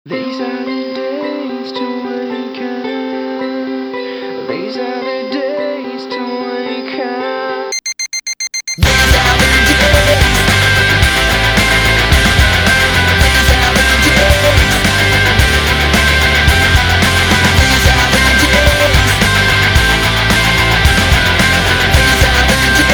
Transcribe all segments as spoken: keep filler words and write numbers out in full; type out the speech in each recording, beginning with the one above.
These are the days to wake up. These are the days to wake up. These are the days. These are the days. These are the days. These are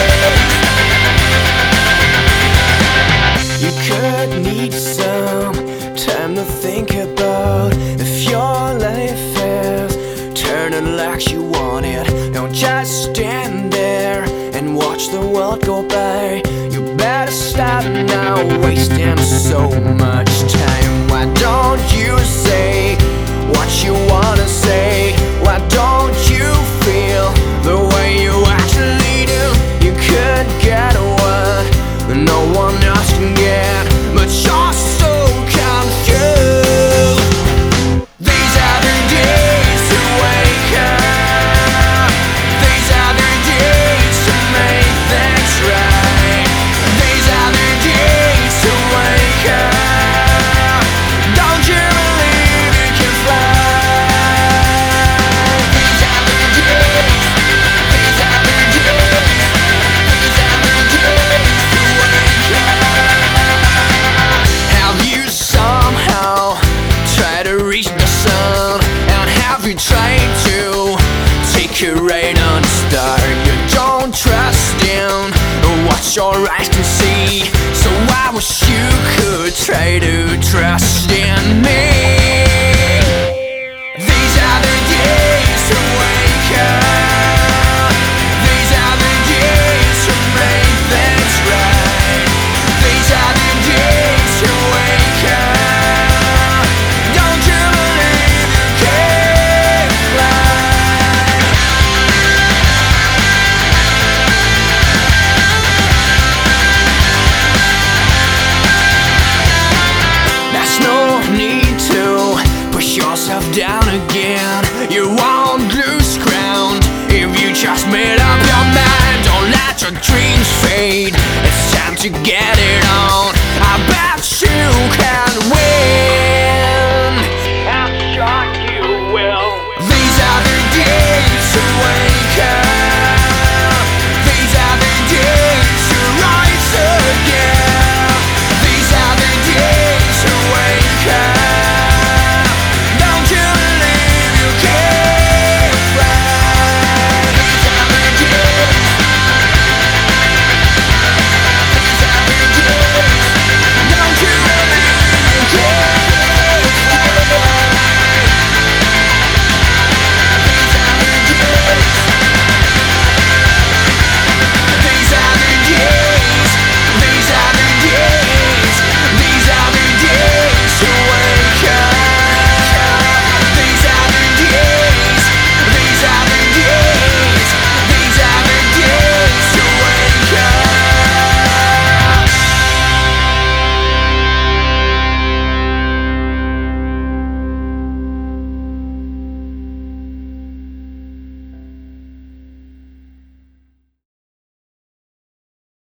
the days. You could need some time to think about if your life is turning like you want it. Don't just stand there and watch the world go by. You better stop now, wasting so much time. Why don't you say what you wanna say? Why don't you feel the way you actually do? You could get what no one else can get, but you're so confused. These are the days to wake up. These are the days to make things right. These are the days to wake up. Don't you believe you can fly? These are the days. These are the days. These are the days to wake up. Have you somehow tried to reach the sun? And have you tried to take a ride on the star? You don't trust in what your eyes can see, so I wish you could try to trust in me. These are the days to wake up. These are the days to make things right. These are the days to wake up. Don't you believe you can fly? There's no need to push yourself down again. You won't lose ground if you just made up your mind. Don't let your dreams fade. It's time to get